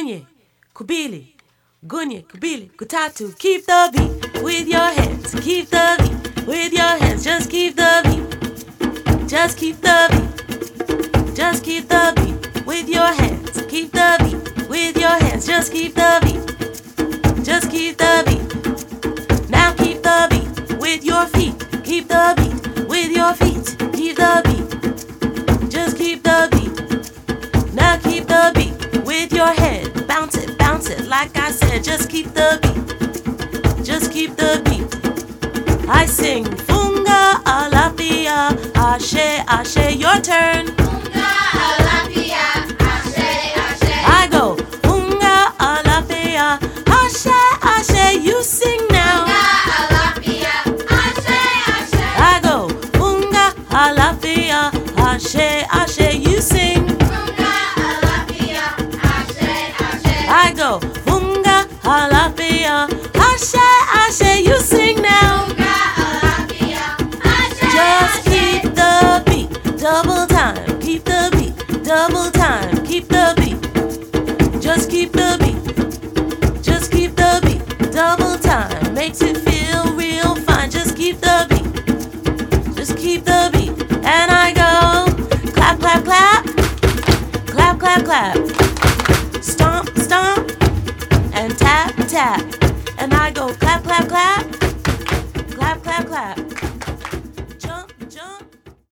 Gunye, kubili, gunye, kubili, kutatu. Keep the beat with your hands. Keep the beat with your hands. Just keep the beat. Just keep the beat. Just keep the beat with your hands. Keep the beat with your hands. Just keep the beat. Just keep the beat. Now keep the beat with your feet. Keep the beat with your feet. Keep the beat. Just keep the beat. Now keep the beat with your head. Bounce it like I said. Just keep the beat. Just keep the beat. I sing Funga Alafia, Ashe, Ashe, your turn. Funga Alafia, Ashe, Ashe. I go Funga Alafia, Ashe, Ashe, you sing now. Funga Alafia, Ashe, Ashe. I go Funga Alafia, Ashe, Ashe, you sing. Funga Alafia, Ashe, Ashe. I go Funga Alafia, Ashe, Ashe, you sing now. Funga Alafia, Ashe, Just Ashe. keep the beat, double time. Keep the beat, double time. Keep the beat. Just keep the beat. Just keep the beat, double time. Makes it feel real fine. Just keep the beat. Just keep the beat. And I go clap, clap, clap. Clap, clap, clap. Stomp, stomp. And tap, tap. And I go clap, clap, clap.